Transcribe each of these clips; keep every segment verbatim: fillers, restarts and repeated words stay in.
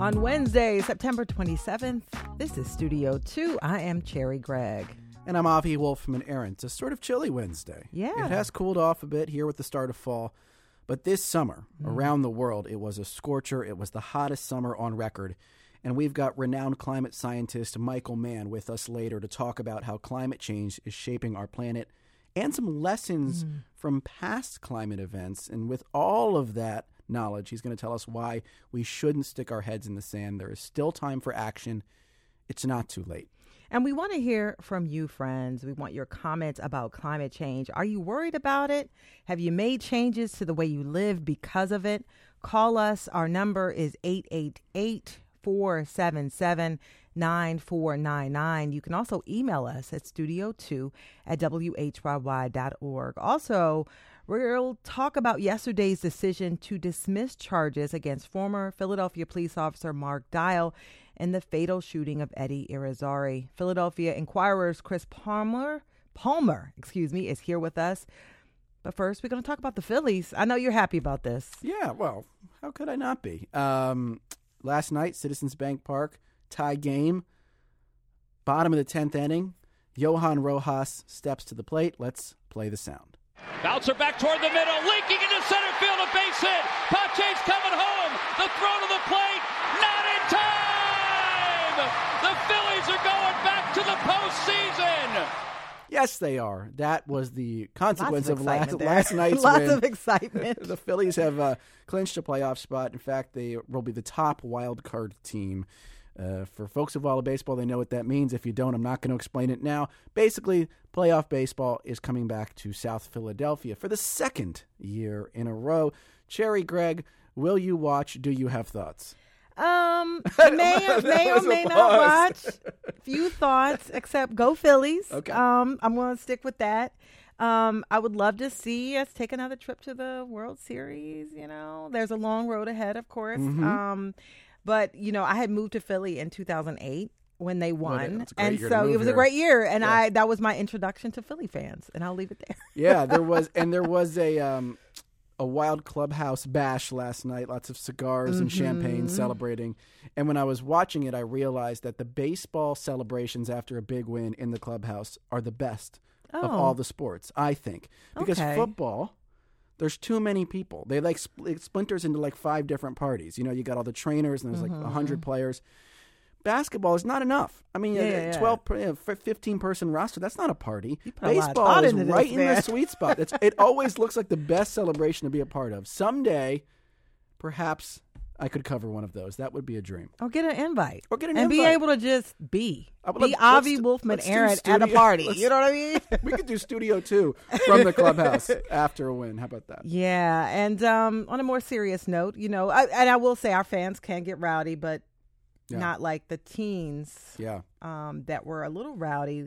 On Wednesday, September twenty-seventh, this is Studio two. I am Cherry Gregg. And I'm Avi Wolfman Aaron. It's a sort of chilly Wednesday. Yeah. It has cooled off a bit here with the start of fall. But this summer, mm. around the world, it was a scorcher. It was the hottest summer on record. And we've got renowned climate scientist Michael Mann with us later to talk about how climate change is shaping our planet and some lessons mm. from past climate events. And with all of that knowledge, he's going to tell us why we shouldn't stick our heads in the sand. There is still time for action. It's not too late. And we want to hear from you, friends. We want your comments about climate change. Are you worried about it? Have you made changes to the way you live because of it? Call us. Our number is eight eight eight, four seven seven, nine four nine nine. You can also email us at studio two at w h y y dot org. Also, we'll talk about yesterday's decision to dismiss charges against former Philadelphia police officer Mark Dial in the fatal shooting of Eddie Irizarry. Philadelphia Inquirer's Chris Palmer, Palmer, excuse me, is here with us. But first, we're going to talk about the Phillies. I know you're happy about this. Yeah, well, how could I not be? Um, last night, Citizens Bank Park, tie game, bottom of the tenth inning. Johan Rojas steps to the plate. Let's play the sound. Bouncer back toward the middle, linking into center field, a base hit. Pache's coming home. The throw to the plate, not in time. The Phillies are going back to the postseason. Yes, they are. That was the consequence of, of last, there. last night's Lots win. of excitement. The Phillies have uh, clinched a playoff spot. In fact, they will be the top wild card team. Uh, for folks who follow baseball, they know what that means. If you don't, I'm not going to explain it now. Basically, playoff baseball is coming back to South Philadelphia for the second year in a row. Cherry Gregg, will you watch? Do you have thoughts? Um, may or may or may not watch. Few thoughts, except go Phillies. Okay. Um, I'm going to stick with that. Um, I would love to see us take another trip to the World Series. You know, there's a long road ahead, of course. Mm-hmm. Um, but you know, I had moved to Philly in two thousand eight when they won, well, and so it was here. a great year. And yeah. I that was my introduction to Philly fans, and I'll leave it there. Yeah, there was, and there was a um. a wild clubhouse bash last night, lots of cigars and Mm-hmm. champagne celebrating. And when I was watching it, I realized that the baseball celebrations after a big win in the clubhouse are the best Oh. of all the sports, I think. Because Okay. football, there's too many people. They like spl- it splinters into like five different parties. You know, you got all the trainers and there's like Mm-hmm. one hundred players. Basketball is not enough. I mean, Yeah, a yeah, yeah. twelve, fifteen person roster, that's not a party. You put a lot of Baseball thought is into this, right in man. the sweet spot. It's, it always looks like the best celebration to be a part of. Someday, perhaps I could cover one of those. That would be a dream. Or get an invite. Or get an and invite. be able to just be. I would Be love- Avi let's do- Wolfman let's do Aaron at a studio- party. let's- You know what I mean? We could do Studio two from the clubhouse after a win. How about that? Yeah. And um, on a more serious note, you know, I, and I will say our fans can get rowdy, but Yeah. not like the teens Yeah. um, that were a little rowdy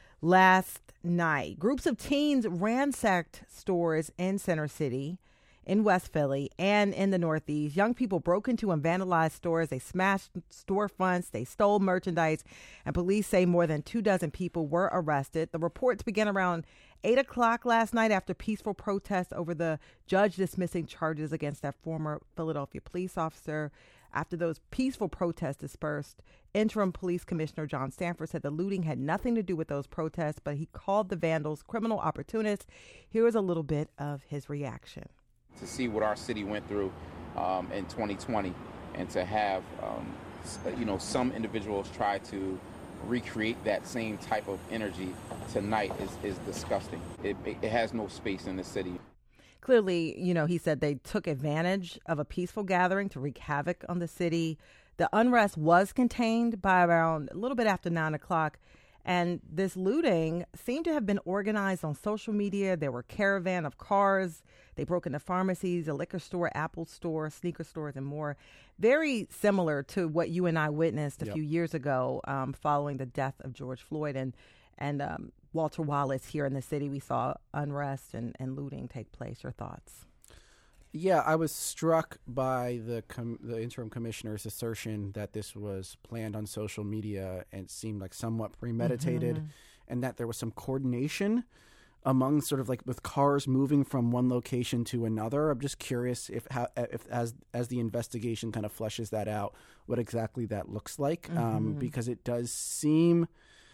last night. Groups of teens ransacked stores in Center City, in West Philly, and in the Northeast. Young people broke into and vandalized stores. They smashed storefronts. They stole merchandise. And police say more than two dozen people were arrested. The reports began around eight o'clock last night after peaceful protests over the judge dismissing charges against that former Philadelphia police officer. After those peaceful protests dispersed, interim police commissioner John Stanford said the looting had nothing to do with those protests, but he called the vandals criminal opportunists. Here is a little bit of his reaction. To see what our city went through um, in twenty twenty, and to have um, you know some individuals try to recreate that same type of energy tonight is, is disgusting. It, it has no space in the city. Clearly, you know, he said they took advantage of a peaceful gathering to wreak havoc on the city. The unrest was contained by around a little bit after nine o'clock. And this looting seemed to have been organized on social media. There were caravan of cars. They broke into pharmacies, a liquor store, Apple store, sneaker stores, and more. Very similar to what you and I witnessed a Yep. few years ago um, following the death of George Floyd and and um, Walter Wallace here in the city. We saw unrest and, and looting take place. Your thoughts? Yeah, I was struck by the com- the interim commissioner's assertion that this was planned on social media and seemed like somewhat premeditated, Mm-hmm. and that there was some coordination among sort of like with cars moving from one location to another. I'm just curious if how if as as the investigation kind of fleshes that out, what exactly that looks like, mm-hmm. um, because it does seem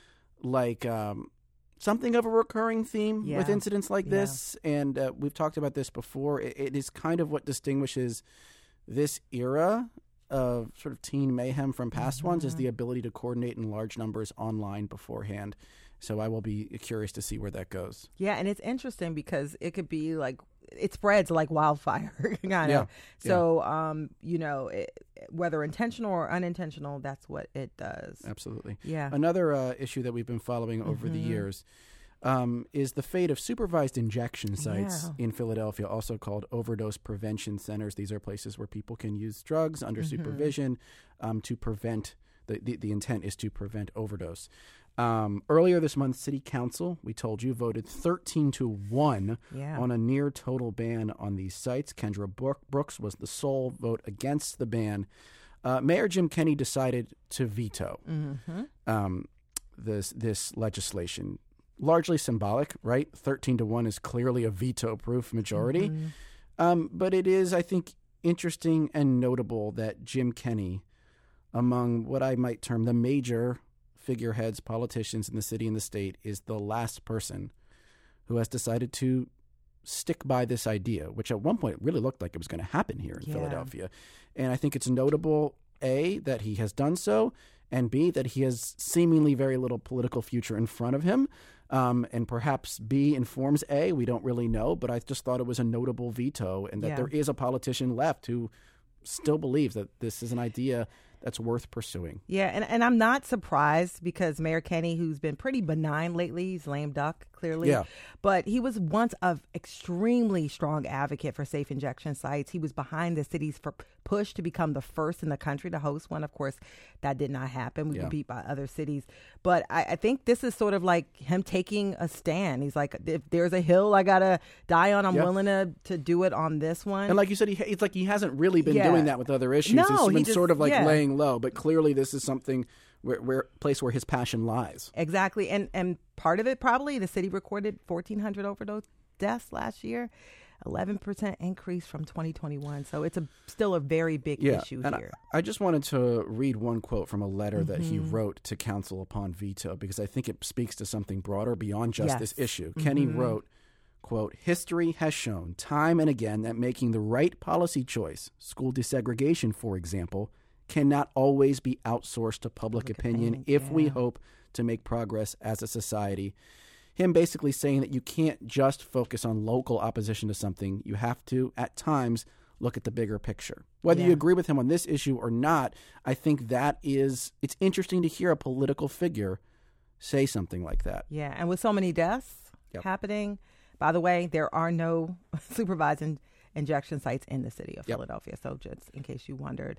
like um, something of a recurring theme yeah. with incidents like yeah. this, and uh, we've talked about this before. It, it is kind of what distinguishes this era of sort of teen mayhem from past mm-hmm. ones, is the ability to coordinate in large numbers online beforehand. So I will be curious to see where that goes. Yeah, and it's interesting because it could be like, it spreads like wildfire, kind yeah. of. So, yeah. um, you know, it, whether intentional or unintentional, that's what it does. Absolutely. Yeah. Another uh, issue that we've been following over mm-hmm. the years um, is the fate of supervised injection sites yeah. in Philadelphia, also called overdose prevention centers. These are places where people can use drugs under mm-hmm. supervision um, to prevent, the, the, the intent is to prevent overdose. Um, earlier this month, City Council, we told you, voted thirteen to one yeah. on a near total ban on these sites. Kendra Brooks was the sole vote against the ban. Uh, Mayor Jim Kenney decided to veto mm-hmm. um, this this legislation. Largely symbolic, right? thirteen to one is clearly a veto-proof majority. Mm-hmm. Um, but it is, I think, interesting and notable that Jim Kenney, among what I might term the major figureheads, politicians in the city and the state, is the last person who has decided to stick by this idea, which at one point really looked like it was going to happen here in yeah. Philadelphia. And I think it's notable, A, that he has done so, and B, that he has seemingly very little political future in front of him. Um, and perhaps B informs A, we don't really know, but I just thought it was a notable veto, and that yeah. there is a politician left who still believes that this is an idea that's worth pursuing. Yeah, and, and I'm not surprised because Mayor Kenney, who's been pretty benign lately, he's lame duck, clearly. Yeah. But he was once an extremely strong advocate for safe injection sites. He was behind the city's for push to become the first in the country to host one. Of course, that did not happen. We yeah. were beat by other cities. But I, I think this is sort of like him taking a stand. He's like, if there's a hill I got to die on, I'm yeah. willing to, to do it on this one. And like you said, he, it's like he hasn't really been yeah. doing that with other issues. No, It's been he just, sort of like yeah. laying low, but clearly this is something where, where place where his passion lies. Exactly. And and part of it, probably, the city recorded fourteen hundred overdose deaths last year, eleven percent increase from twenty twenty-one. So it's a still a very big yeah. issue and here. I, I just wanted to read one quote from a letter mm-hmm. that he wrote to council upon veto, because I think it speaks to something broader beyond just yes. this issue. Mm-hmm. Kenney wrote, quote, "History has shown time and again that making the right policy choice, school desegregation, for example, cannot always be outsourced to public, public opinion, opinion if yeah. we hope to make progress as a society." Him basically saying that you can't just focus on local opposition to something. You have to, at times, look at the bigger picture. Whether yeah. you agree with him on this issue or not, I think that is, it's interesting to hear a political figure say something like that. Yeah, and with so many deaths yep. happening, by the way, there are no supervised in- injection sites in the city of yep. Philadelphia. So just in case you wondered.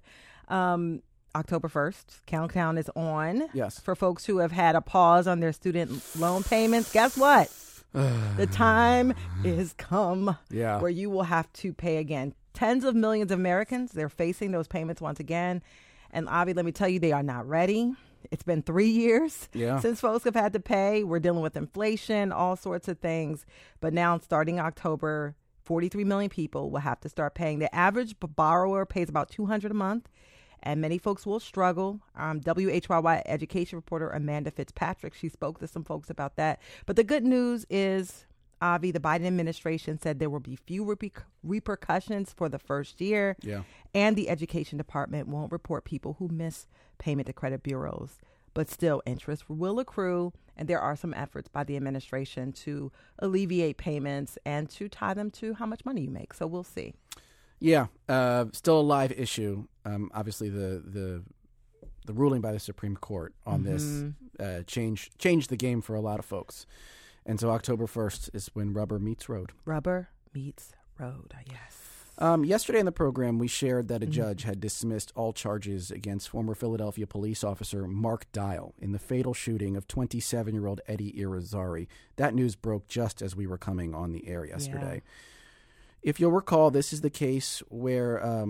Um, October first, countdown is on. Yes. For folks who have had a pause on their student loan payments, guess what? The time is come yeah. where you will have to pay again. Tens of millions of Americans, they're facing those payments once again. And Avi, let me tell you, they are not ready. It's been three years yeah. since folks have had to pay. We're dealing with inflation, all sorts of things. But now, starting October, forty-three million people will have to start paying. The average borrower pays about two hundred dollars a month, and many folks will struggle. Um, W H Y Y education reporter Amanda Fitzpatrick, she spoke to some folks about that. But the good news is, Avi, the Biden administration said there will be few reper- repercussions for the first year, yeah. and the education department won't report people who miss payment to credit bureaus. But still, interest will accrue, and there are some efforts by the administration to alleviate payments and to tie them to how much money you make. So we'll see. Yeah, uh, still a live issue. Um, obviously, the, the the ruling by the Supreme Court on mm-hmm. this uh, changed changed the game for a lot of folks. And so October first is when rubber meets road. Rubber meets road, yes. Um, yesterday in the program, we shared that a judge had dismissed all charges against former Philadelphia police officer Mark Dial in the fatal shooting of twenty-seven-year-old Eddie Irizarry. That news broke just as we were coming on the air yesterday. Yeah. If you'll recall, this is the case where um,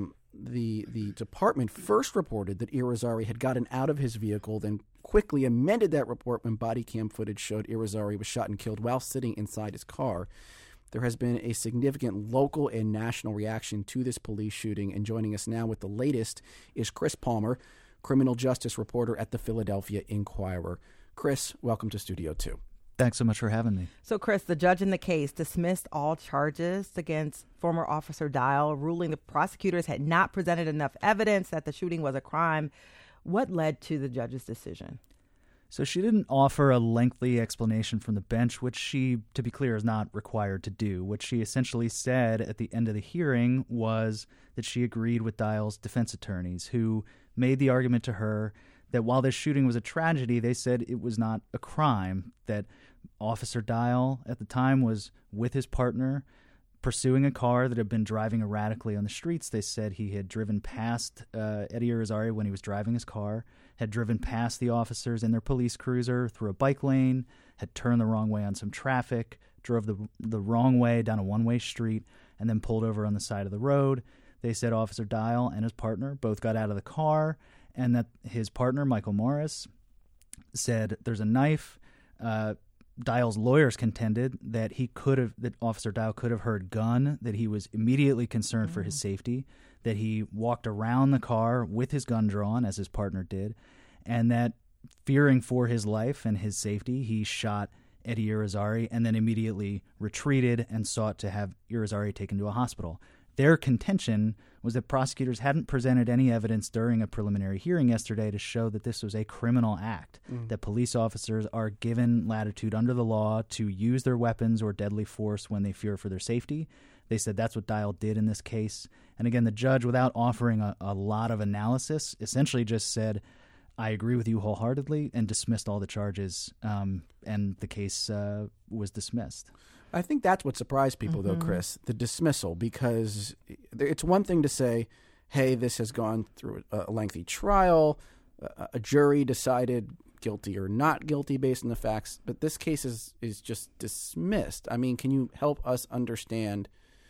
the the department first reported that Irizarry had gotten out of his vehicle, then quickly amended that report when body cam footage showed Irizarry was shot and killed while sitting inside his car. There has been a significant local and national reaction to this police shooting, and joining us now with the latest is Chris Palmer, criminal justice reporter at the Philadelphia Inquirer. Chris, welcome to Studio two. Thanks so much for having me. So, Chris, the judge in the case dismissed all charges against former Officer Dial, ruling the prosecutors had not presented enough evidence that the shooting was a crime. What led to the judge's decision? So she didn't offer a lengthy explanation from the bench, which she, to be clear, is not required to do. What she essentially said at the end of the hearing was that she agreed with Dial's defense attorneys, who made the argument to her that while this shooting was a tragedy, they said it was not a crime, that Officer Dial at the time was with his partner pursuing a car that had been driving erratically on the streets. They said he had driven past uh, Eddie Irizarry when he was driving his car, had driven past the officers in their police cruiser through a bike lane, had turned the wrong way on some traffic, drove the the wrong way down a one-way street, and then pulled over on the side of the road. They said Officer Dial and his partner both got out of the car, and that his partner, Michael Morris, said there's a knife. Uh, Dial's lawyers contended that he could have, that Officer Dial could have heard gun, that he was immediately concerned mm. for his safety, that he walked around the car with his gun drawn, as his partner did, and that fearing for his life and his safety, he shot Eddie Irizarry and then immediately retreated and sought to have Irizarry taken to a hospital. Their contention was that prosecutors hadn't presented any evidence during a preliminary hearing yesterday to show that this was a criminal act, mm. that police officers are given latitude under the law to use their weapons or deadly force when they fear for their safety. They said that's what Dial did in this case. And again, the judge, without offering a, a lot of analysis, essentially just said, I agree with you wholeheartedly, and dismissed all the charges, um, and the case uh, was dismissed. I think that's what surprised people, mm-hmm. though, Chris, the dismissal, because it's one thing to say, hey, this has gone through a lengthy trial, a jury decided guilty or not guilty based on the facts, but this case is, is just dismissed. I mean, can you help us understand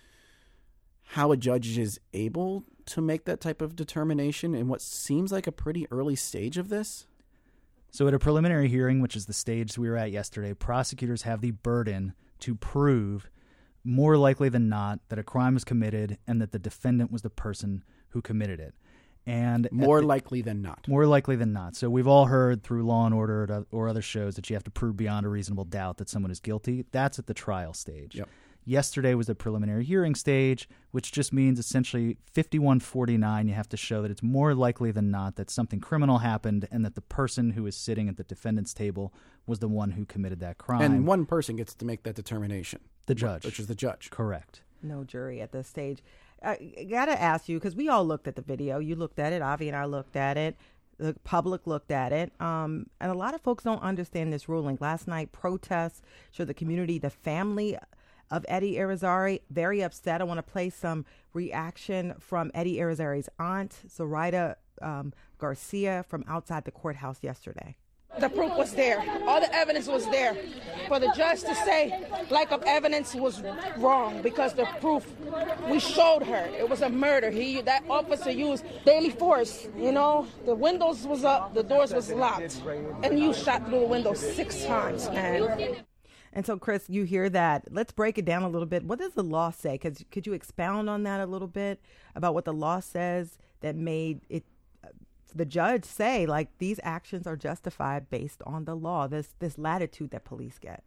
how a judge is able to make that type of determination in what seems like a pretty early stage of this? So at a preliminary hearing, which is the stage we were at yesterday, prosecutors have the burden to prove more likely than not that a crime was committed and that the defendant was the person who committed it. And more the, likely than not. More likely than not. So we've all heard through Law and Order or other shows that you have to prove beyond a reasonable doubt that someone is guilty. That's at the trial stage. Yep. Yesterday was the preliminary hearing stage, which just means essentially fifty-one forty-nine, you have to show that it's more likely than not that something criminal happened and that the person who is sitting at the defendant's table was the one who committed that crime. And one person gets to make that determination. The judge. Which is the judge. Correct. No jury at this stage. I got to ask you, because we all looked at the video. You looked at it. Avi and I looked at it. The public looked at it. Um, and a lot of folks don't understand this ruling. Last night, protests showed the community, the family of Eddie Irizarry, very upset. I want to play some reaction from Eddie Irizarry's aunt, Zoraida um, Garcia, from outside the courthouse yesterday. The proof was there. All the evidence was there. For the judge to say lack of evidence was wrong because the proof, we showed her. It was a murder. He, that officer used deadly force. You know, the windows was up, the doors was locked, and you shot through the window six times, man. And so, Chris, you hear that. Let's break it down a little bit. What does the law say? Could, could you expound on that a little bit about what the law says that made it uh, the judge say, like, these actions are justified based on the law, this this latitude that police get?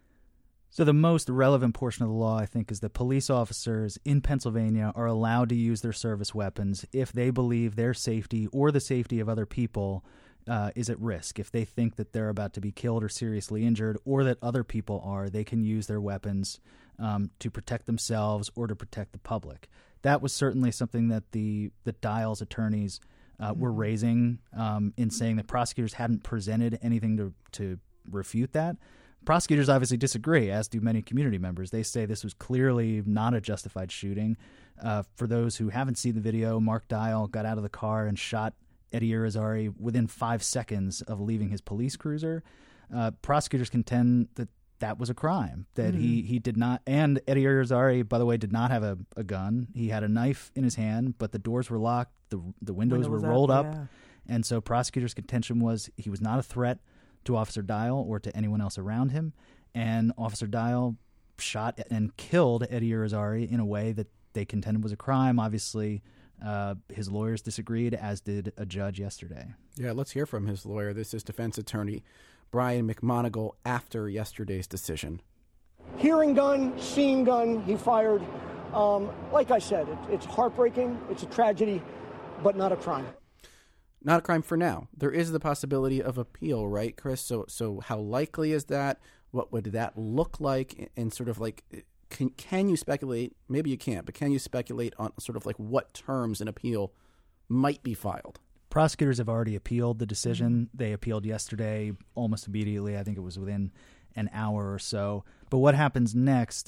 So the most relevant portion of the law, I think, is that police officers in Pennsylvania are allowed to use their service weapons if they believe their safety or the safety of other people Uh, is at risk. If they think that they're about to be killed or seriously injured, or that other people are, they can use their weapons um, to protect themselves or to protect the public. That was certainly something that the that Dial's attorneys uh, mm-hmm. were raising um, in saying that prosecutors hadn't presented anything to, to refute that. Prosecutors obviously disagree, as do many community members. They say this was clearly not a justified shooting. Uh, for those who haven't seen the video, Mark Dial got out of the car and shot Eddie Irizarry within five seconds of leaving his police cruiser. Uh, prosecutors contend that that was a crime, that mm-hmm. he, he did not, and Eddie Irizarry, by the way, did not have a, a gun. He had a knife in his hand, but the doors were locked, the the windows Window were rolled up, up, yeah. and so prosecutors' contention was he was not a threat to Officer Dial or to anyone else around him, and Officer Dial shot and killed Eddie Irizarry in a way that they contended was a crime. Obviously, uh, his lawyers disagreed, as did a judge yesterday. Yeah, let's hear from his lawyer. This is defense attorney Brian McMonigal after yesterday's decision. Hearing gun, seeing gun, he fired. Um, like I said, it, it's heartbreaking. It's a tragedy, but not a crime. Not a crime for now. There is the possibility of appeal, right, Chris? So, so how likely is that? What would that look like? And sort of like, can can you speculate? Maybe you can't, but can you speculate on sort of like what terms an appeal might be filed? Prosecutors have already appealed the decision. They appealed yesterday almost immediately. I think it was within an hour or so. But what happens next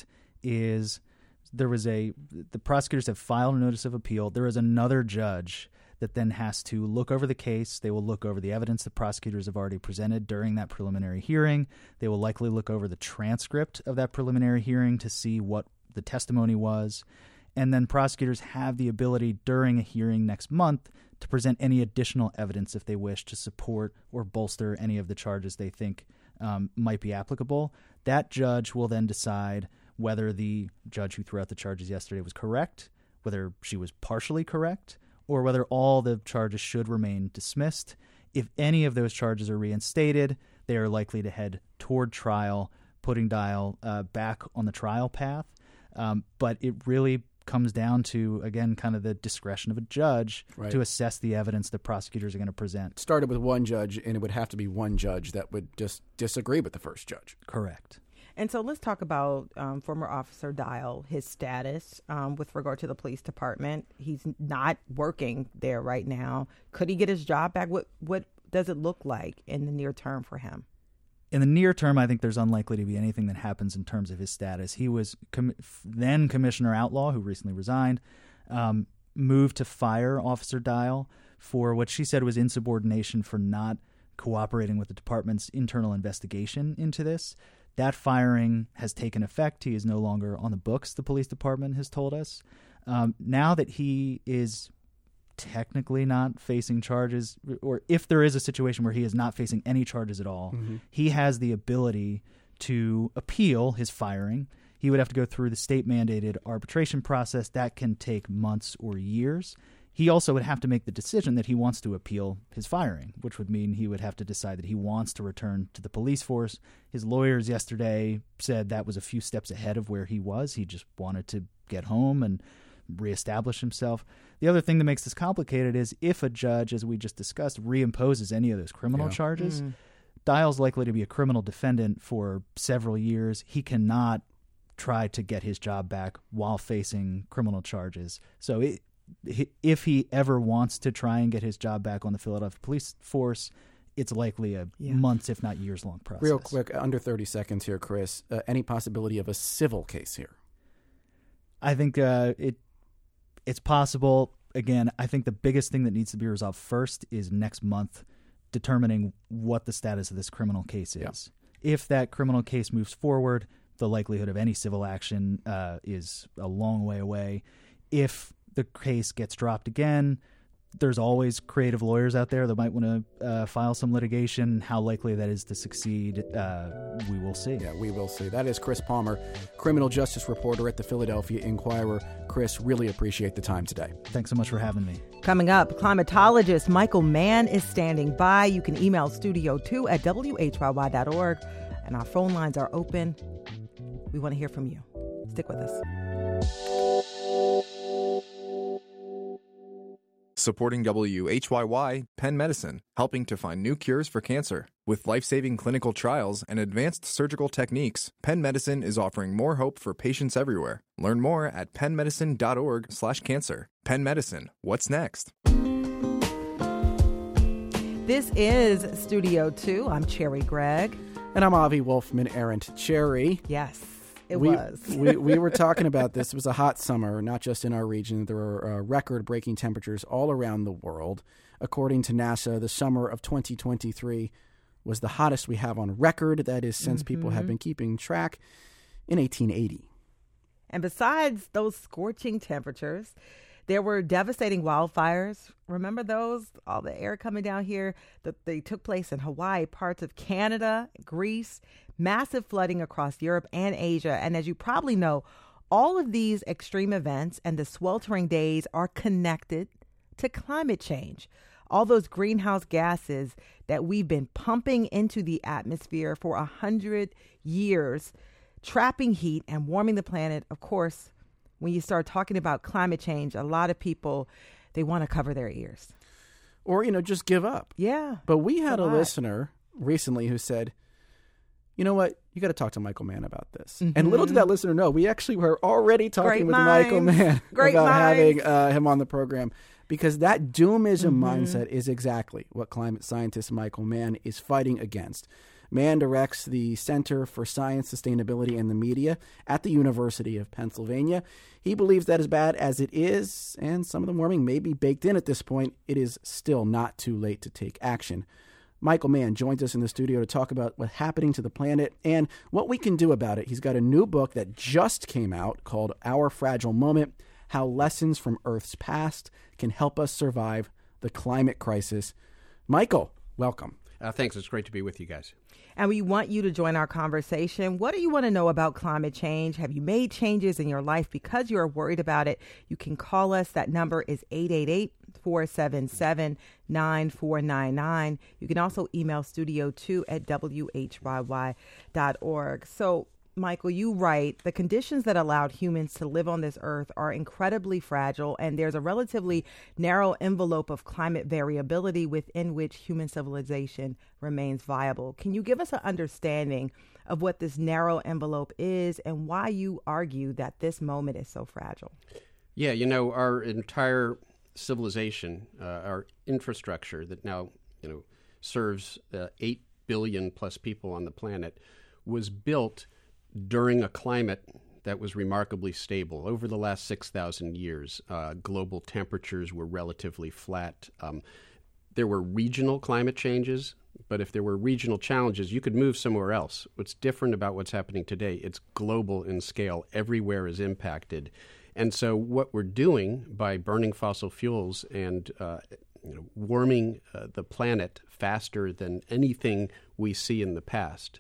is there was a the prosecutors have filed a notice of appeal. There is another judge that then has to look over the case. They will look over the evidence that prosecutors have already presented during that preliminary hearing. They will likely look over the transcript of that preliminary hearing to see what the testimony was. And then prosecutors have the ability during a hearing next month to present any additional evidence if they wish to support or bolster any of the charges they think um, might be applicable. That judge will then decide whether the judge who threw out the charges yesterday was correct, whether she was partially correct, or whether all the charges should remain dismissed. If any of those charges are reinstated, they are likely to head toward trial, putting Dial uh, back on the trial path. Um, but it really comes down to, again, kind of the discretion of a judge right. to assess the evidence that prosecutors are going to present. Started with one judge, and it would have to be one judge that would just disagree with the first judge. Correct. And so let's talk about um, former Officer Dial, his status um, with regard to the police department. He's not working there right now. Could he get his job back? What what does it look like in the near term for him? In the near term, I think there's unlikely to be anything that happens in terms of his status. He was com- then Commissioner Outlaw, who recently resigned, um, moved to fire Officer Dial for what she said was insubordination for not cooperating with the department's internal investigation into this. That firing has taken effect. He is no longer on the books, the police department has told us. Um, now that he is technically not facing charges, or if there is a situation where he is not facing any charges at all, mm-hmm. he has the ability to appeal his firing. He would have to go through the state-mandated arbitration process. That can take months or years. He also would have to make the decision that he wants to appeal his firing, which would mean he would have to decide that he wants to return to the police force. His lawyers yesterday said that was a few steps ahead of where he was. He just wanted to get home and reestablish himself. The other thing that makes this complicated is if a judge, as we just discussed, reimposes any of those criminal yeah. charges, mm. Dial's likely to be a criminal defendant for several years. He cannot try to get his job back while facing criminal charges. So it, if he ever wants to try and get his job back on the Philadelphia police force, it's likely a yeah. months, if not years-long process. Real quick, under thirty seconds here, Chris, uh, any possibility of a civil case here? I think uh, it it's possible. Again, I think the biggest thing that needs to be resolved first is next month determining what the status of this criminal case is. Yeah. If that criminal case moves forward, the likelihood of any civil action uh, is a long way away. If the case gets dropped again, there's always creative lawyers out there that might want to uh, file some litigation. How likely that is to succeed, uh, we will see. Yeah, we will see. That is Chris Palmer, criminal justice reporter at the Philadelphia Inquirer. Chris, really appreciate the time today. Thanks so much for having me. Coming up, climatologist Michael Mann is standing by. You can email studio two at W H Y Y dot org, and our phone lines are open. We want to hear from you. Stick with us. Supporting W H Y Y, Penn Medicine, helping to find new cures for cancer. With life-saving clinical trials and advanced surgical techniques, Penn Medicine is offering more hope for patients everywhere. Learn more at penn medicine dot org slash cancer. Penn Medicine, what's next? This is Studio two. I'm Cherry Gregg. And I'm Avi Wolfman Arendt. Cherry. Yes. It we, was. we, we were talking about this. It was a hot summer, not just in our region. There were uh, record-breaking temperatures all around the world. According to NASA, the summer of twenty twenty-three was the hottest we have on record. That is, since mm-hmm. people have been keeping track, in eighteen eighty. And besides those scorching temperatures, there were devastating wildfires. Remember those? All the air coming down here that they took place in Hawaii, parts of Canada, Greece, massive flooding across Europe and Asia. And as you probably know, all of these extreme events and the sweltering days are connected to climate change. All those greenhouse gases that we've been pumping into the atmosphere for a hundred years, trapping heat and warming the planet. Of course, when you start talking about climate change, a lot of people, they want to cover their ears. Or, you know, just give up. Yeah. But we had a, a listener recently who said, you know what, you got to talk to Michael Mann about this. Mm-hmm. And little did that listener know, we actually were already talking Great with minds. Michael Mann Great about minds. having uh, him on the program. Because that doomism mm-hmm. mindset is exactly what climate scientist Michael Mann is fighting against. Mann directs the Center for Science, Sustainability, and the Media at the University of Pennsylvania. He believes that as bad as it is, and some of the warming may be baked in at this point, it is still not too late to take action. Michael Mann joins us in the studio to talk about what's happening to the planet and what we can do about it. He's got a new book that just came out called Our Fragile Moment: How Lessons from Earth's Past Can Help Us Survive the Climate Crisis. Michael, welcome. Uh, thanks. It's great to be with you guys. And we want you to join our conversation. What do you want to know about climate change? Have you made changes in your life because you are worried about it? You can call us. That number is eight eight eight, four seven seven, nine four nine nine. You can also email studio two at W H Y Y dot org. So, Michael, you write, the conditions that allowed humans to live on this earth are incredibly fragile, and there's a relatively narrow envelope of climate variability within which human civilization remains viable. Can you give us an understanding of what this narrow envelope is and why you argue that this moment is so fragile? Yeah, you know, our entire civilization, uh, our infrastructure that now, you know, serves uh, eight billion plus people on the planet was built during a climate that was remarkably stable. Over the last six thousand years, uh, global temperatures were relatively flat. Um, there were regional climate changes, but if there were regional challenges, you could move somewhere else. What's different about what's happening today, it's global in scale. Everywhere is impacted. And so what we're doing by burning fossil fuels and uh, you know, warming uh, the planet faster than anything we see in the past,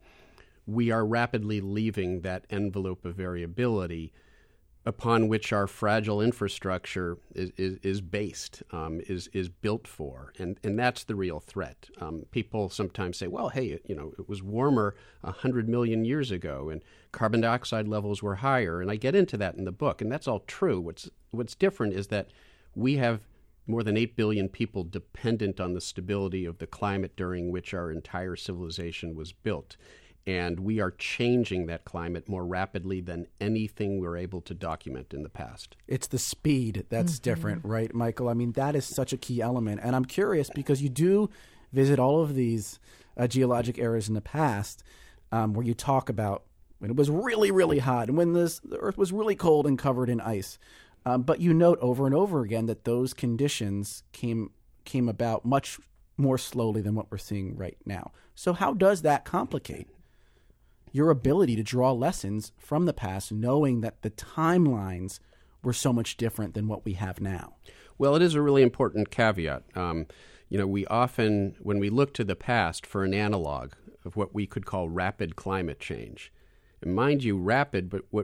we are rapidly leaving that envelope of variability upon which our fragile infrastructure is, is, is based, um, is is built for. And, and that's the real threat. Um, people sometimes say, well, hey, you know, it was warmer one hundred million years ago and carbon dioxide levels were higher. And I get into that in the book, and that's all true. What's, what's different is that we have more than eight billion people dependent on the stability of the climate during which our entire civilization was built. And we are changing that climate more rapidly than anything we were able to document in the past. It's the speed that's mm-hmm. different, right, Michael? I mean, that is such a key element. And I'm curious because you do visit all of these uh, geologic eras in the past um, where you talk about when it was really, really hot and when this, the Earth was really cold and covered in ice. Um, but you note over and over again that those conditions came came about much more slowly than what we're seeing right now. So how does that complicate your ability to draw lessons from the past, knowing that the timelines were so much different than what we have now? Well, it is a really important caveat. Um, you know, we often, when we look to the past for an analog of what we could call rapid climate change, and mind you, rapid, but what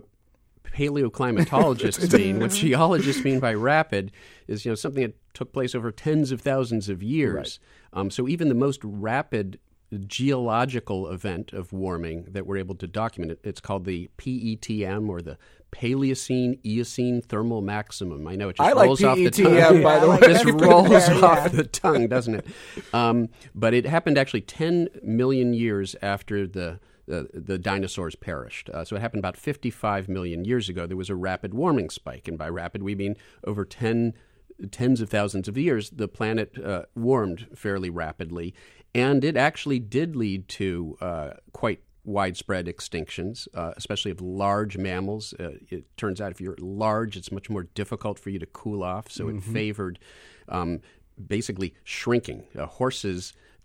paleoclimatologists mean, what geologists mean by rapid, is, you know, something that took place over tens of thousands of years. Right. Um, so even the most rapid geological event of warming that we're able to document, it, it's called the P E T M, or the Paleocene-Eocene Thermal Maximum. I know it just I rolls like off the P E T M, tongue. by the way. It just rolls Yeah, off yeah. the tongue, doesn't it? Um, but it happened actually ten million years after the the, the dinosaurs perished. Uh, so it happened about fifty-five million years ago. There was a rapid warming spike, and by rapid we mean over ten tens of thousands of years, the planet uh, warmed fairly rapidly. And it actually did lead to uh, quite widespread extinctions, uh, especially of large mammals. Uh, it turns out if you're large, it's much more difficult for you to cool off. So mm-hmm. it favored um, basically shrinking. Uh, horses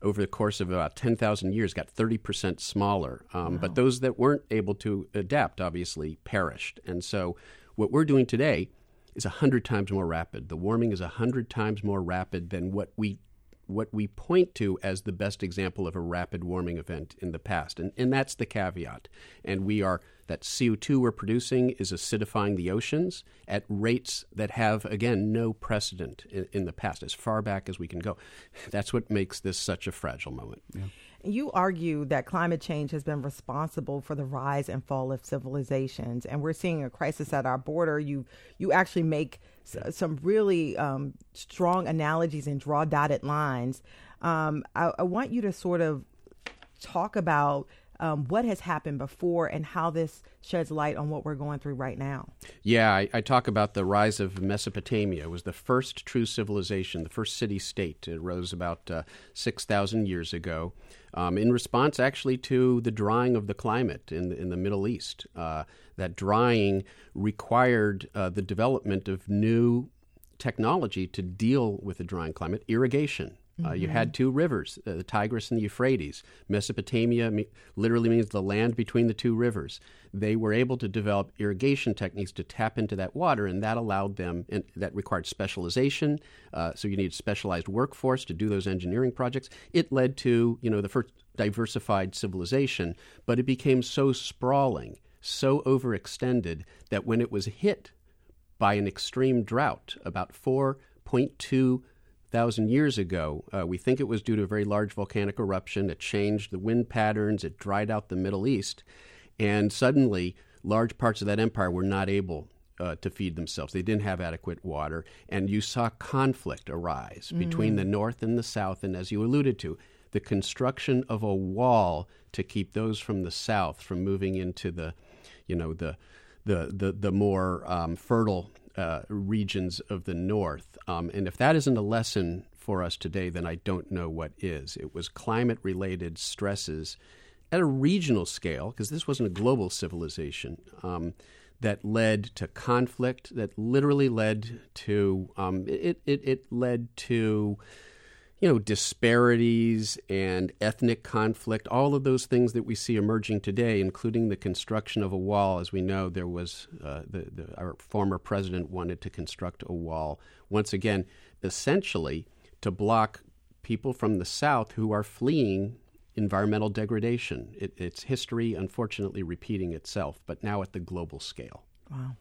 over the course of about ten thousand years, got thirty percent smaller. Um, wow. But those that weren't able to adapt, obviously, perished. And so what we're doing today is one hundred times more rapid. The warming is one hundred times more rapid than what we what we point to as the best example of a rapid warming event in the past. And, and that's the caveat. And we are, that C O two we're producing is acidifying the oceans at rates that have, again, no precedent in, in the past, as far back as we can go. That's what makes this such a fragile moment. Yeah. You argue that climate change has been responsible for the rise and fall of civilizations, and we're seeing a crisis at our border. You you actually make s- some really um, strong analogies and draw dotted lines. Um, I, I want you to sort of talk about um, what has happened before and how this sheds light on what we're going through right now. Yeah, I, I talk about the rise of Mesopotamia. It was the first true civilization, the first city-state. It rose about uh, six thousand years ago. Um, in response, actually, to the drying of the climate in the, in the Middle East. Uh, that drying required uh, the development of new technology to deal with the drying climate, irrigation. Mm-hmm. Uh, you had two rivers, uh, the Tigris and the Euphrates. Mesopotamia me- literally means the land between the two rivers. They were able to develop irrigation techniques to tap into that water, and that allowed them, and that required specialization. Uh, so you need a specialized workforce to do those engineering projects. It led to, you know, the first diversified civilization, but it became so sprawling, so overextended, that when it was hit by an extreme drought about four point two thousand years ago, uh, we think it was due to a very large volcanic eruption. It changed the wind patterns. It dried out the Middle East. And suddenly, large parts of that empire were not able uh, to feed themselves. They didn't have adequate water. And you saw conflict arise mm. between the North and the South. And as you alluded to, the construction of a wall to keep those from the South from moving into the, you know, the the the, the more um, fertile uh, regions of the North. Um, and if that isn't a lesson for us today, then I don't know what is. It was climate-related stresses at a regional scale, because this wasn't a global civilization, um, that led to conflict, that literally led to um, it, it. It led to, you know, disparities and ethnic conflict. All of those things that we see emerging today, including the construction of a wall. As we know, there was uh, the, the our former president wanted to construct a wall once again, essentially to block people from the South who are fleeing environmental degradation. It, it's history, unfortunately, repeating itself, but now at the global scale. Wow.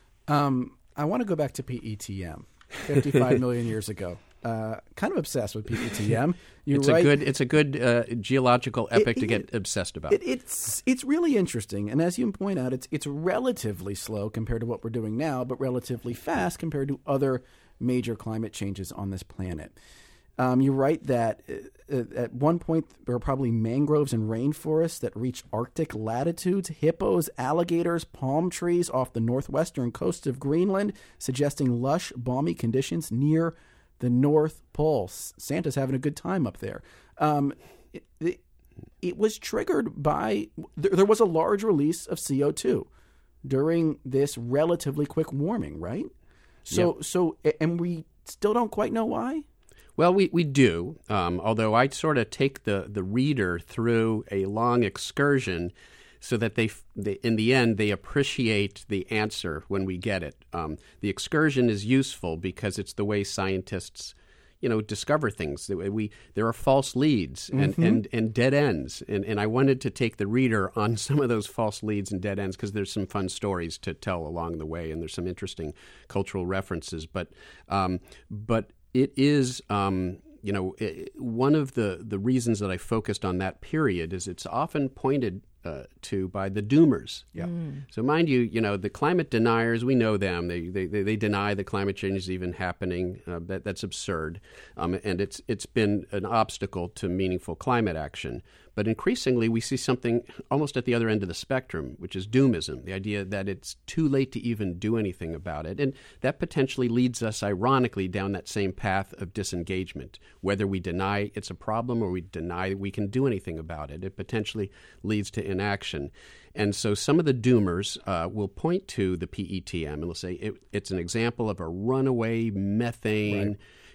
Um, I want to go back to P E T M, fifty-five million years ago. Uh, kind of obsessed with P E T M. You're it's right. a good, it's a good uh, geological epic it, to get it, obsessed about. It, it's it's really interesting, and as you point out, it's it's relatively slow compared to what we're doing now, but relatively fast compared to other major climate changes on this planet. Um, you write that uh, at one point there were probably mangroves and rainforests that reached Arctic latitudes, hippos, alligators, palm trees off the northwestern coast of Greenland, suggesting lush, balmy conditions near the North Pole. Santa's having a good time up there. Um, it, it, it was triggered by, there, there was a large release of C O two during this relatively quick warming, right? So, yep. so, and we still don't quite know why? Well, we, we do, um, although I sort of take the, the reader through a long excursion so that they, they, in the end, they appreciate the answer when we get it. Um, the excursion is useful because it's the way scientists, you know, discover things. We there are false leads and, mm-hmm. and, and dead ends, and, and I wanted to take the reader on some of those false leads and dead ends because there's some fun stories to tell along the way, and there's some interesting cultural references. But um, but it is. Um, You know, one of the, the reasons that I focused on that period is it's often pointed uh, to by the doomers. Yeah. Mm. So mind you, you know, the climate deniers, we know them. They they, they, they deny that climate change is even happening. Uh, that that's absurd, um, and it's it's been an obstacle to meaningful climate action. But increasingly, we see something almost at the other end of the spectrum, which is doomism, the idea that it's too late to even do anything about it. And that potentially leads us, ironically, down that same path of disengagement. Whether we deny it's a problem or we deny that we can do anything about it, it potentially leads to inaction. And so some of the doomers uh, will point to the P E T M and they'll say it, it's an example of a runaway methane, right.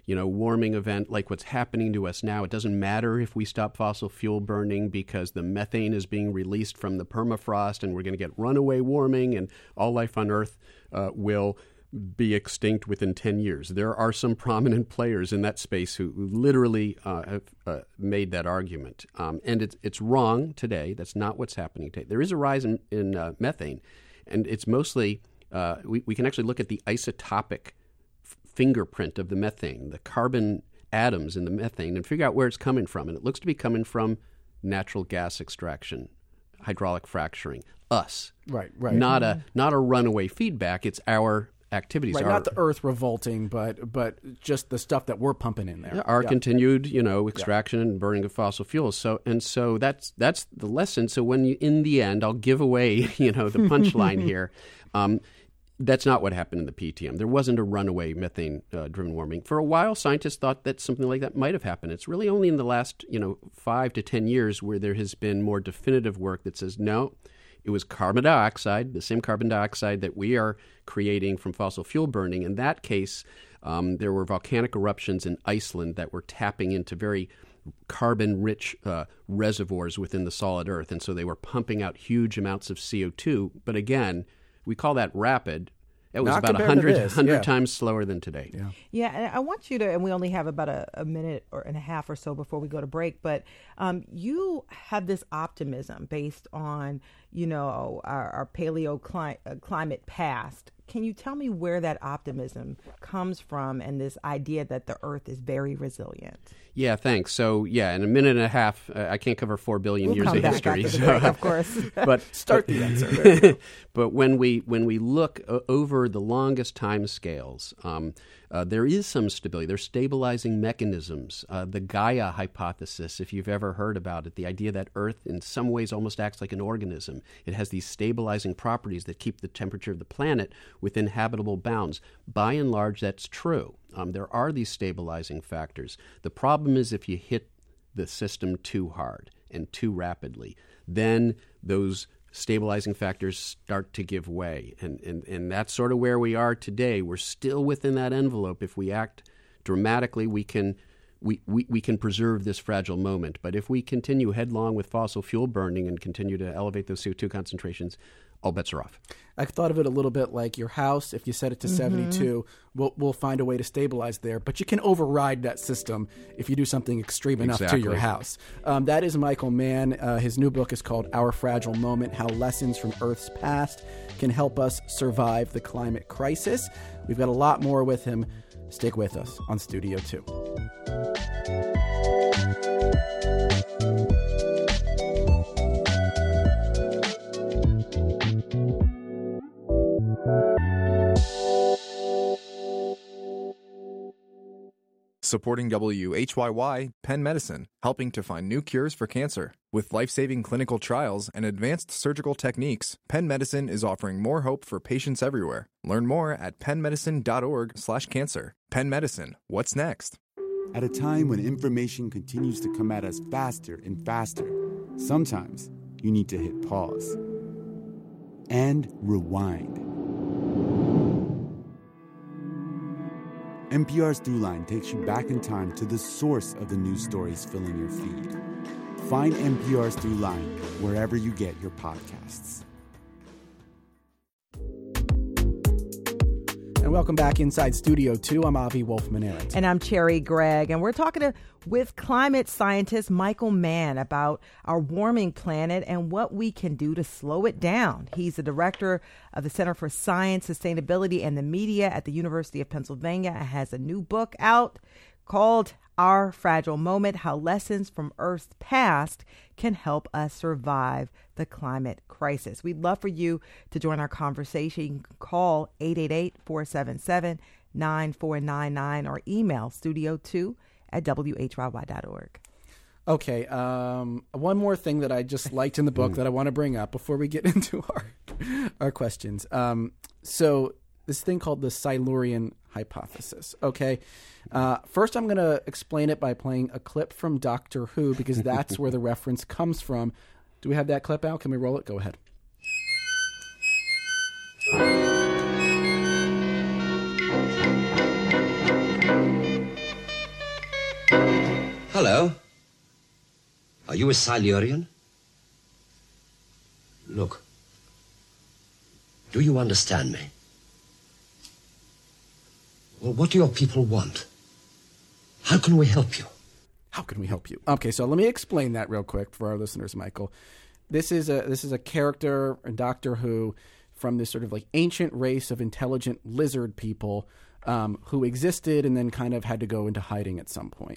you know, warming event like what's happening to us now. It doesn't matter if we stop fossil fuel burning because the methane is being released from the permafrost and we're going to get runaway warming and all life on Earth uh, will be extinct within ten years. There are some prominent players in that space who, who literally uh, have uh, made that argument. Um, and it's, it's wrong today. That's not what's happening today. There is a rise in, in uh, methane, and it's mostly, uh, we, we can actually look at the isotopic f- fingerprint of the methane, the carbon atoms in the methane, and figure out where it's coming from. And it looks to be coming from natural gas extraction, hydraulic fracturing, us. Right, right. Not a, not a runaway feedback. It's our activities. Right, our, not the earth revolting, but but just the stuff that we're pumping in there. Our yeah. continued, you know, extraction yeah. and burning of fossil fuels. So and so that's that's the lesson. So when you, in the end, I'll give away, you know, the punchline here. Um, that's not what happened in the P T M. There wasn't a runaway methane-driven uh, warming. For a while, scientists thought that something like that might have happened. It's really only in the last, you know, five to ten years where there has been more definitive work that says no. It was carbon dioxide, the same carbon dioxide that we are creating from fossil fuel burning. In that case, um, there were volcanic eruptions in Iceland that were tapping into very carbon-rich uh, reservoirs within the solid Earth. And so they were pumping out huge amounts of C O two. But again, we call that rapid. It was Not about one hundred, one hundred yeah. times slower than today. Yeah, yeah, and I want you to, and we only have about a, a minute or and a half or so before we go to break, but um, you have this optimism based on, you know, our, our paleo cli- uh, climate past. Can you tell me where that optimism comes from and this idea that the Earth is very resilient? Yeah, thanks. So, yeah, in a minute and a half, uh, I can't cover four billion we'll years come of back history. After the so, break, of course. but start but, the answer. But when we when we look uh, over the longest time scales, um, uh, there is some stability. There's stabilizing mechanisms. Uh, the Gaia hypothesis, if you've ever heard about it, the idea that Earth in some ways almost acts like an organism. It has these stabilizing properties that keep the temperature of the planet within habitable bounds. By and large, that's true. Um, there are these stabilizing factors. The problem is if you hit the system too hard and too rapidly, then those stabilizing factors start to give way. And, and, and that's sort of where we are today. We're still within that envelope. If we act dramatically, we can we, we, we can preserve this fragile moment. But if we continue headlong with fossil fuel burning and continue to elevate those C O two concentrations, all bets are off. I thought of it a little bit like your house. If you set it to mm-hmm. seventy-two, we'll, we'll find a way to stabilize there. But you can override that system if you do something extreme enough exactly. to your house. Um, that is Michael Mann. Uh, his new book is called Our Fragile Moment, How Lessons from Earth's Past Can Help Us Survive the Climate Crisis. We've got a lot more with him. Stick with us on Studio two. Supporting W H Y Y, Penn Medicine, helping to find new cures for cancer. With life-saving clinical trials and advanced surgical techniques, Penn Medicine is offering more hope for patients everywhere. Learn more at pennmedicine.org slash cancer. Penn Medicine, what's next? At a time when information continues to come at us faster and faster, sometimes you need to hit pause and rewind. N P R's Throughline takes you back in time to the source of the news stories filling your feed. Find N P R's Throughline wherever you get your podcasts. And welcome back inside Studio two. I'm Avi Wolfman-Arent. And I'm Cherry Gregg. And we're talking to, with climate scientist Michael Mann about our warming planet and what we can do to slow it down. He's the director of the Center for Science, Sustainability, and the Media at the University of Pennsylvania and has a new book out called Our Fragile Moment, How Lessons from Earth's Past Can Help Us Survive the Climate Crisis. We'd love for you to join our conversation. You can call eight eight eight, four seven seven, nine four nine nine or email studio two at w h y y dot org. Okay, um, one more thing that I just liked in the book that I want to bring up before we get into our our questions. Um, so this thing called the Silurian hypothesis. Okay, uh, first I'm going to explain it by playing a clip from Doctor Who because that's where the reference comes from. Do we have that clip out? Can we roll it? Go ahead. Hello. Are you a Silurian? Look. Do you understand me? Well, what do your people want? How can we help you? How can we help you? Okay, so let me explain that real quick for our listeners, Michael. This is a this is a character in Doctor Who from this sort of like ancient race of intelligent lizard people um, who existed and then kind of had to go into hiding at some point.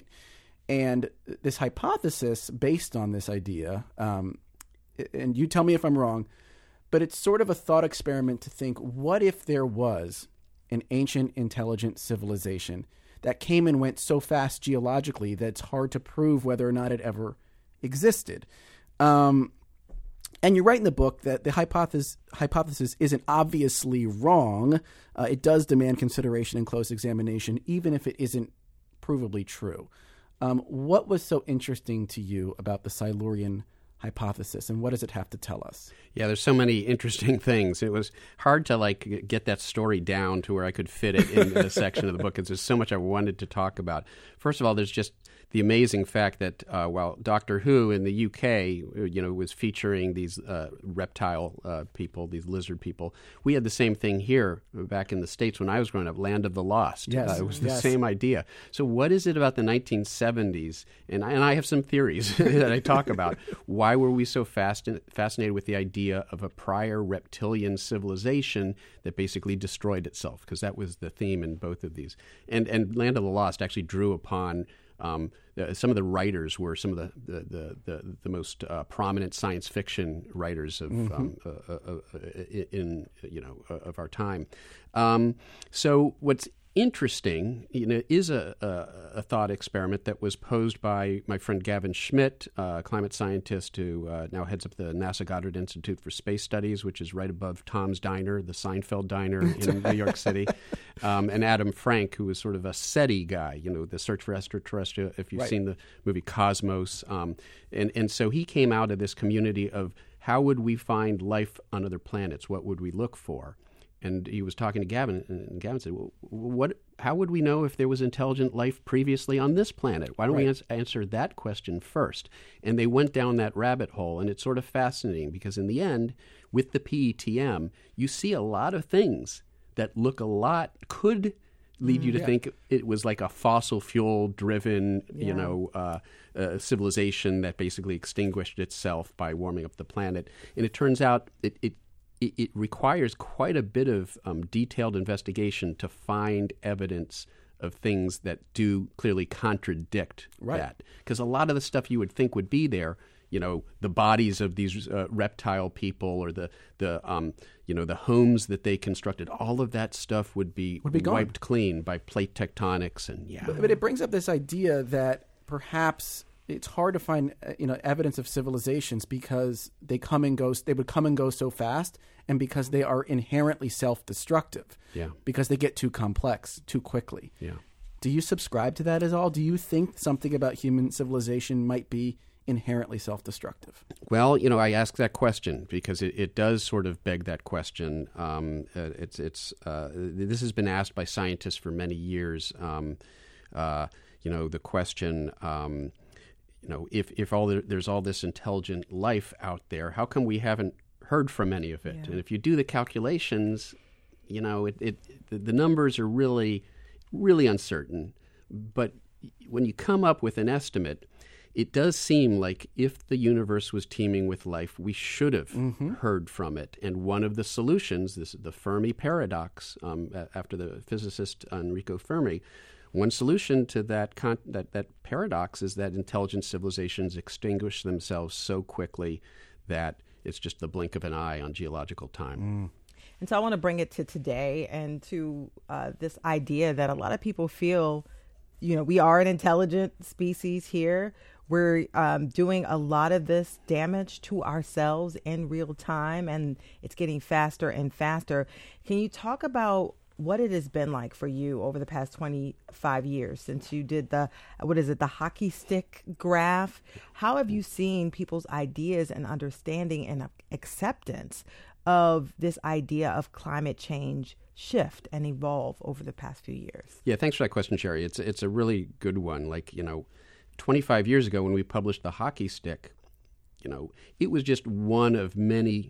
And this hypothesis based on this idea, um, and you tell me if I'm wrong, but it's sort of a thought experiment to think, what if there was an ancient intelligent civilization that came and went so fast geologically that it's hard to prove whether or not it ever existed? Um, and you write in the book that the hypothesis, hypothesis isn't obviously wrong. Uh, it does demand consideration and close examination, even if it isn't provably true. Um, what was so interesting to you about the Silurian hypothesis, and what does it have to tell us? Yeah, there's so many interesting things. It was hard to like get that story down to where I could fit it in a section of the book, because there's so much I wanted to talk about. First of all, there's just the amazing fact that uh, while Doctor Who in the U K, you know, was featuring these uh, reptile uh, people, these lizard people, we had the same thing here back in the States when I was growing up, Land of the Lost. Yes, uh, it was the yes. same idea. So what is it about the nineteen seventies? And I, and I have some theories that I talk about. Why were we so fast, fascinated with the idea of a prior reptilian civilization that basically destroyed itself? Because that was the theme in both of these. And, and Land of the Lost actually drew upon Um, the, some of the writers were some of the the the, the, the most uh, prominent science fiction writers of mm-hmm. um, uh, uh, uh, in you know uh, of our time. Um, so what's interesting, you know, is a, a, a thought experiment that was posed by my friend Gavin Schmidt, a climate scientist who uh, now heads up the NASA Goddard Institute for Space Studies, which is right above Tom's Diner, the Seinfeld Diner in New York City, um, and Adam Frank, who is sort of a SETI guy, you know, the Search for Extraterrestrial, if you've right. seen the movie Cosmos. Um, and, and so he came out of this community of how would we find life on other planets? What would we look for? And he was talking to Gavin, and Gavin said, well, what, how would we know if there was intelligent life previously on this planet? Why don't right. we ans- answer that question first? And they went down that rabbit hole, and it's sort of fascinating because in the end, with the P E T M, you see a lot of things that look a lot, could lead you to yeah. think it was like a fossil fuel-driven, yeah. you know, uh, uh, civilization that basically extinguished itself by warming up the planet. And it turns out it, it It, it requires quite a bit of um, detailed investigation to find evidence of things that do clearly contradict right. that. Because a lot of the stuff you would think would be there, you know, the bodies of these uh, reptile people or the the um, you know the homes that they constructed, all of that stuff would be, would be wiped clean by plate tectonics and yeah. But, but it brings up this idea that perhaps it's hard to find, you know, evidence of civilizations because they come and go. They would come and go so fast, and because they are inherently self-destructive. Yeah. Because they get too complex too quickly. Yeah. Do you subscribe to that at all? Do you think something about human civilization might be inherently self-destructive? Well, you know, I ask that question because it, it does sort of beg that question. Um, uh, it's it's uh, this has been asked by scientists for many years. Um, uh, you know, the question. Um, You know, if if all the, there's all this intelligent life out there, how come we haven't heard from any of it? Yeah. And if you do the calculations, you know, it, it the, the numbers are really, really uncertain. But when you come up with an estimate, it does seem like if the universe was teeming with life, we should have mm-hmm. heard from it. And one of the solutions, this the Fermi paradox, um, after the physicist Enrico Fermi. One solution to that, con- that that paradox is that intelligent civilizations extinguish themselves so quickly that it's just the blink of an eye on geological time. Mm. And so I want to bring it to today and to uh, this idea that a lot of people feel, you know, we are an intelligent species here. We're um, doing a lot of this damage to ourselves in real time, and it's getting faster and faster. Can you talk about what it has been like for you over the past twenty-five years since you did the, what is it, the hockey stick graph? How have you seen people's ideas and understanding and acceptance of this idea of climate change shift and evolve over the past few years? Yeah, thanks for that question, Sherry. It's it's a really good one. Like, you know, twenty-five years ago when we published the hockey stick, you know, it was just one of many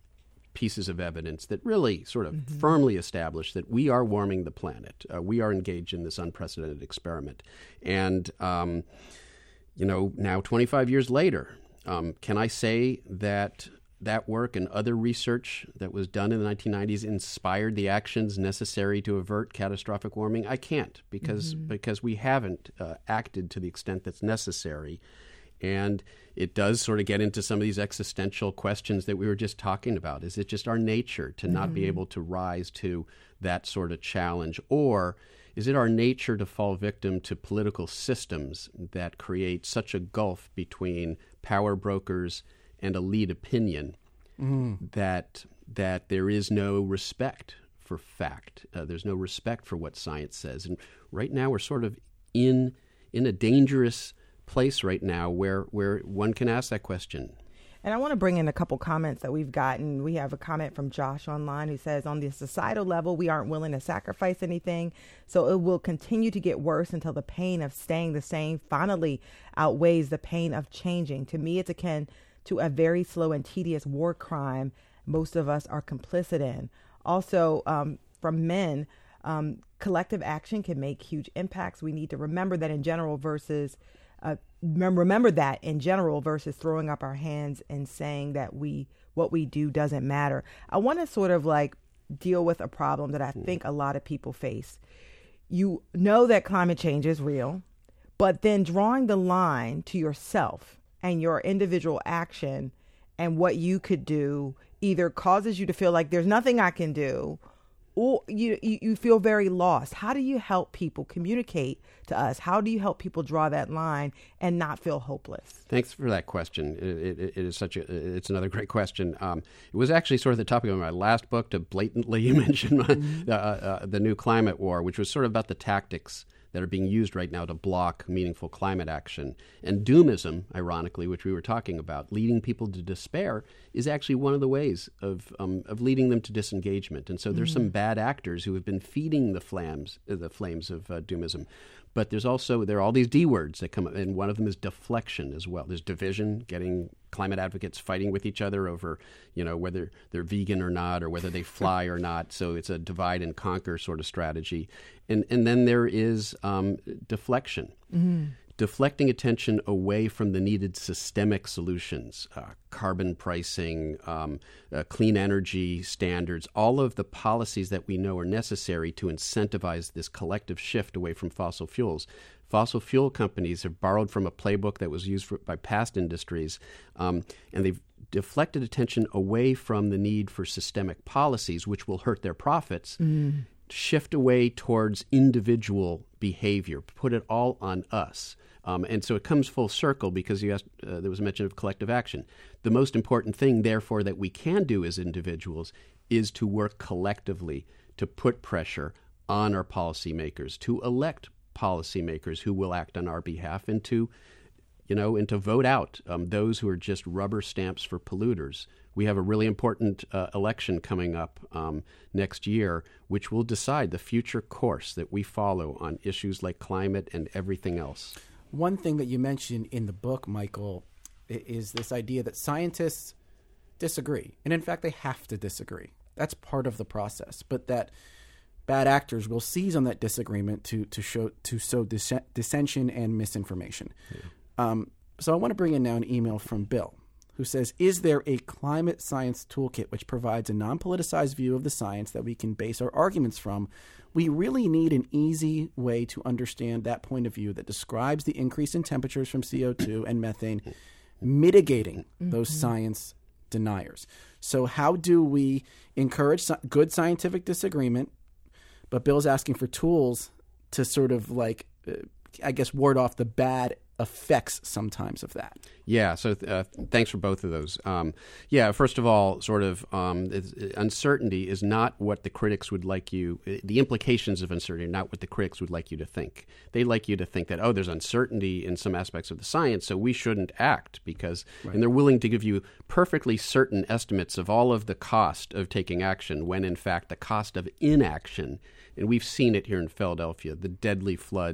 pieces of evidence that really sort of mm-hmm. firmly established that we are warming the planet. Uh, we are engaged in this unprecedented experiment. And, um, you know, now twenty-five years later, um, can I say that that work and other research that was done in the nineteen nineties inspired the actions necessary to avert catastrophic warming? I can't, because mm-hmm. because we haven't uh, acted to the extent that's necessary. And it does sort of get into some of these existential questions that we were just talking about. Is it just our nature to not mm-hmm. be able to rise to that sort of challenge? Or is it our nature to fall victim to political systems that create such a gulf between power brokers and elite opinion mm. that that there is no respect for fact? Uh, there's no respect for what science says. And right now we're sort of in in a dangerous place right now where where one can ask that question. And I want to bring in a couple comments that we've gotten. We have a comment from Josh online who says, on the societal level, we aren't willing to sacrifice anything, so it will continue to get worse until the pain of staying the same finally outweighs the pain of changing. To me, it's akin to a very slow and tedious war crime most of us are complicit in. Also, um, from men, um, collective action can make huge impacts. We need to remember that in general versus Uh, remember that in general versus throwing up our hands and saying that we what we do doesn't matter. I want to sort of like deal with a problem that I think a lot of people face. You know that climate change is real, but then drawing the line to yourself and your individual action and what you could do either causes you to feel like there's nothing I can do, or you, you you feel very lost. How do you help people communicate to us? How do you help people draw that line and not feel hopeless? Thanks for that question. It, it, it is such a it's another great question. Um, it was actually sort of the topic of my last book to blatantly mention my, mm-hmm. uh, uh, the new climate war, which was sort of about the tactics that are being used right now to block meaningful climate action. And doomism, ironically, which we were talking about, leading people to despair, is actually one of the ways of um, of leading them to disengagement. And so there's mm-hmm. some bad actors who have been feeding the flames, uh, the flames of uh, doomism. But there's also, there are all these D words that come up, and one of them is deflection as well. There's division, getting climate advocates fighting with each other over, you know, whether they're vegan or not, or whether they fly or not. So it's a divide and conquer sort of strategy. And and then there is um, deflection. Mm-hmm. Deflecting attention away from the needed systemic solutions, uh, carbon pricing, um, uh, clean energy standards, all of the policies that we know are necessary to incentivize this collective shift away from fossil fuels. Fossil fuel companies have borrowed from a playbook that was used for, by past industries, um, and they've deflected attention away from the need for systemic policies, which will hurt their profits, mm. shift away towards individual behavior, put it all on us. Um, and so it comes full circle because you asked, uh, there was a mention of collective action. The most important thing, therefore, that we can do as individuals is to work collectively to put pressure on our policymakers, to elect policymakers who will act on our behalf, and to, you know, and to vote out um, those who are just rubber stamps for polluters. We have a really important uh, election coming up um, next year, which will decide the future course that we follow on issues like climate and everything else. One thing that you mentioned in the book, Michael, is this idea that scientists disagree. And in fact, they have to disagree. That's part of the process. But that bad actors will seize on that disagreement to to show to sow dis- dissension and misinformation. Yeah. Um, so I want to bring in now an email from Bill, who says, is there a climate science toolkit which provides a non-politicized view of the science that we can base our arguments from? We really need an easy way to understand that point of view that describes the increase in temperatures from C O two and methane, mitigating mm-hmm. those science deniers. So how do we encourage si- good scientific disagreement? But Bill's asking for tools to sort of like, uh, I guess, ward off the bad effects sometimes of that. Yeah, so uh, thanks for both of those. Um, yeah, first of all, sort of um, uncertainty is not what the critics would like you, the implications of uncertainty are not what the critics would like you to think. They like you to think that, oh, there's uncertainty in some aspects of the science, so we shouldn't act because, right. and they're willing to give you perfectly certain estimates of all of the cost of taking action when in fact the cost of inaction, and we've seen it here in Philadelphia, the deadly floods,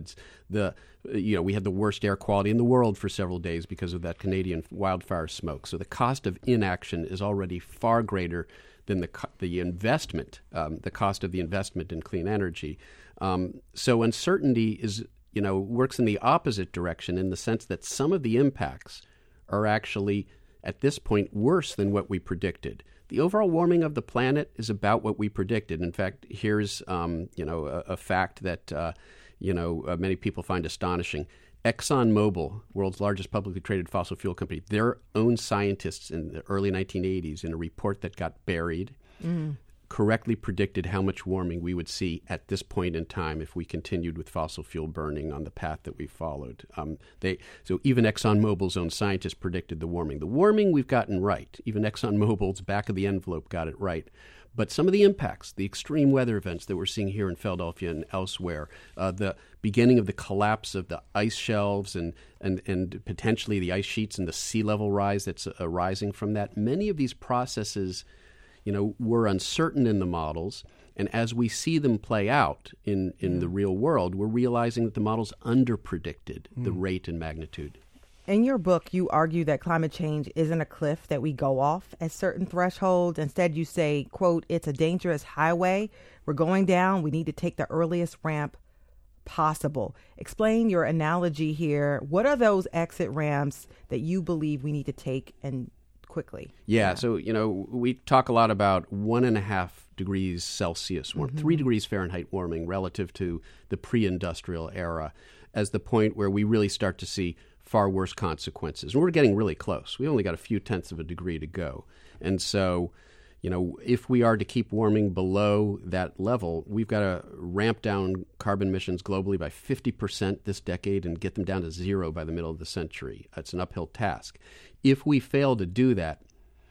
The you know we had the worst air quality in the world for several days because of that Canadian wildfire smoke. So the cost of inaction is already far greater than the the investment, um, the cost of the investment in clean energy. Um, so uncertainty is you know works in the opposite direction in the sense that some of the impacts are actually at this point worse than what we predicted. The overall warming of the planet is about what we predicted. In fact, here's um, you know a, a fact that uh, you know uh, many people find astonishing. ExxonMobil, world's largest publicly traded fossil fuel company, their own scientists in the early nineteen eighties, in a report that got buried, mm. correctly predicted how much warming we would see at this point in time if we continued with fossil fuel burning on the path that we followed. Um, they so even ExxonMobil's own scientists predicted the warming. The warming we've gotten right. Even ExxonMobil's back of the envelope got it right. But some of the impacts, the extreme weather events that we're seeing here in Philadelphia and elsewhere, uh, the beginning of the collapse of the ice shelves and, and, and potentially the ice sheets and the sea level rise that's uh, arising from that, many of these processes, you know, were uncertain in the models. And as we see them play out in, in mm. the real world, we're realizing that the models underpredicted mm. the rate and magnitude. In your book, you argue that climate change isn't a cliff that we go off at certain thresholds. Instead, you say, quote, it's a dangerous highway. We're going down. We need to take the earliest ramp possible. Explain your analogy here. What are those exit ramps that you believe we need to take and quickly? Yeah, yeah. So, you know, we talk a lot about one and a half degrees Celsius, warm, mm-hmm. three degrees Fahrenheit warming relative to the pre-industrial era as the point where we really start to see far worse consequences. And we're getting really close. We only got a few tenths of a degree to go. And so, you know, if we are to keep warming below that level, we've got to ramp down carbon emissions globally by fifty percent this decade and get them down to zero by the middle of the century. It's an uphill task. If we fail to do that,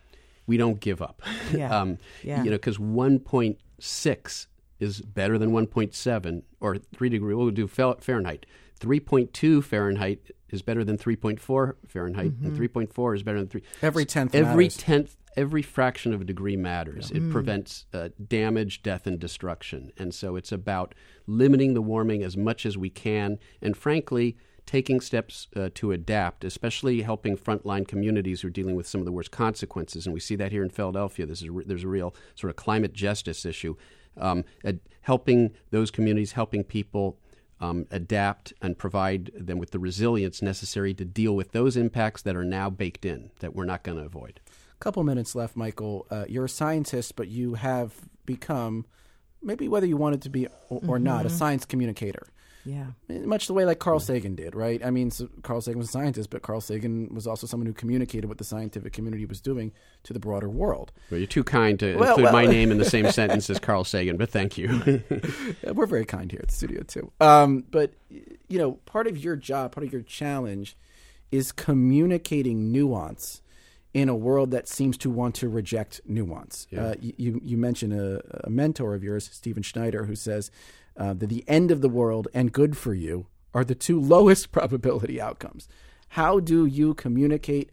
we don't give up. Yeah. um, yeah. You know, because one point six is better than one point seven, or three degree, we'll do Fahrenheit. three point two Fahrenheit is better than three point four Fahrenheit, mm-hmm. and three point four is better than three. Every tenth Every matters. tenth, every fraction of a degree matters. Yeah. It Mm. prevents uh, damage, death, and destruction. And so it's about limiting the warming as much as we can, and frankly, taking steps uh, to adapt, especially helping frontline communities who are dealing with some of the worst consequences. And we see that here in Philadelphia. This is re- there's a real sort of climate justice issue. Um, ad- helping those communities, helping people Um, adapt and provide them with the resilience necessary to deal with those impacts that are now baked in, that we're not going to avoid. A couple minutes left, Michael. Uh, you're a scientist, but you have become, maybe whether you wanted to be or, or mm-hmm. not, a science communicator. Yeah. Much the way like Carl Sagan did, right? I mean, so Carl Sagan was a scientist, but Carl Sagan was also someone who communicated what the scientific community was doing to the broader world. Well, you're too kind to well, include well, my name in the same sentence as Carl Sagan, but thank you. Yeah, we're very kind here at the studio, too. Um, but, you know, part of your job, part of your challenge is communicating nuance in a world that seems to want to reject nuance. Yeah. Uh, you, you mentioned a, a mentor of yours, Stephen Schneider, who says uh, that the end of the world and good for you are the two lowest probability outcomes. How do you communicate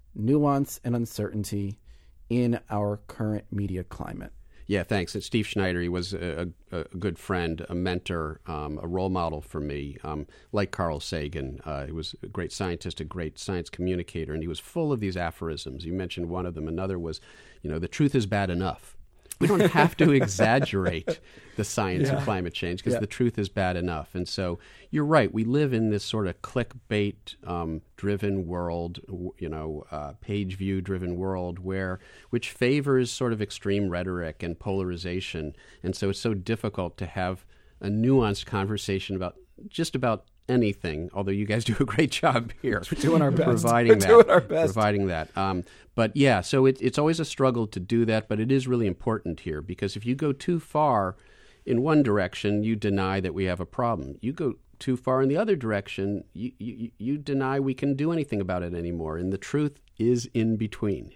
nuance and uncertainty in our current media climate? Yeah, thanks. It's Steve Schneider. He was a, a, a good friend, a mentor, um, a role model for me, um, like Carl Sagan. Uh, he was a great scientist, a great science communicator, and he was full of these aphorisms. You mentioned one of them. Another was, you know, the truth is bad enough. We don't have to exaggerate the science yeah. of climate change because yeah. the truth is bad enough. And so you're right. We live in this sort of clickbait-driven um, world, you know, uh, page view-driven world where which favors sort of extreme rhetoric and polarization. And so it's so difficult to have a nuanced conversation about just about anything, although you guys do a great job here. We're doing our best. Providing We're that, doing our best. Providing that. Um, but yeah, so it, it's always a struggle to do that, but it is really important here because if you go too far in one direction, you deny that we have a problem. You go too far in the other direction, you, you, you deny we can do anything about it anymore. And the truth is in between.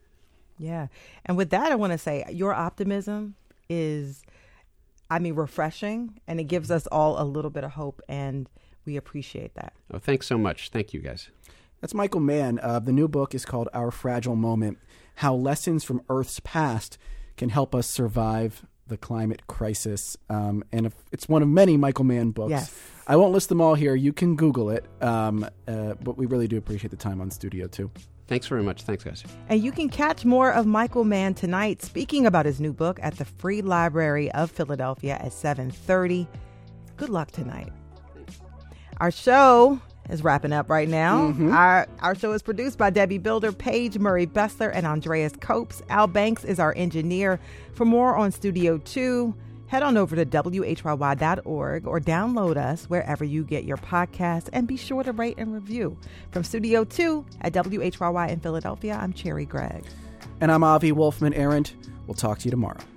Yeah. And with that, I want to say your optimism is, I mean, refreshing, and it gives us all a little bit of hope, and we appreciate that. Oh, thanks so much. Thank you, guys. That's Michael Mann. Uh, the new book is called Our Fragile Moment, How Lessons from Earth's Past Can Help Us Survive the Climate Crisis. Um, and if, it's one of many Michael Mann books. Yes. I won't list them all here. You can Google it. Um, uh, but we really do appreciate the time on Studio two. Thanks very much. Thanks, guys. And you can catch more of Michael Mann tonight speaking about his new book at the Free Library of Philadelphia at seven thirty. Good luck tonight. Our show is wrapping up right now. Mm-hmm. Our our show is produced by Debbie Builder, Paige Murray Bessler, and Andreas Copes. Al Banks is our engineer. For more on Studio two, head on over to W H Y Y dot org or download us wherever you get your podcasts, and be sure to rate and review. From Studio two at W H Y Y in Philadelphia, I'm Cherry Gregg. And I'm Avi Wolfman Arendt. We'll talk to you tomorrow.